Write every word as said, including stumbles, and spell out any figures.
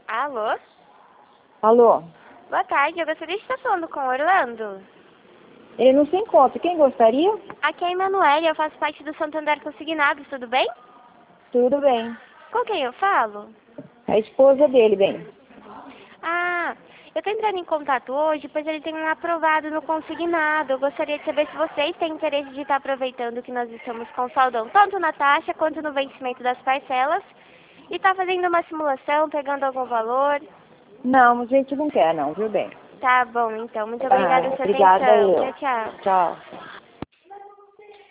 Alô? Alô? Boa tarde, eu gostaria de estar falando com o Orlando. Ele não se encontra. Quem gostaria? Aqui é a Emanuele, eu faço parte do Santander Consignados, tudo bem? Tudo bem. Com quem eu falo? A esposa dele, bem. Ah, eu estou entrando em contato hoje, pois ele tem um aprovado no consignado. Eu gostaria de saber se vocês têm interesse de estar aproveitando que nós estamos com saldão, tanto na taxa quanto no vencimento das parcelas, e estar fazendo uma simulação, pegando algum valor. Não, a gente não quer não, viu bem? Tá bom, então. Muito Ah, obrigada pela sua obrigada atenção. eu. Tchau, tchau. Tchau.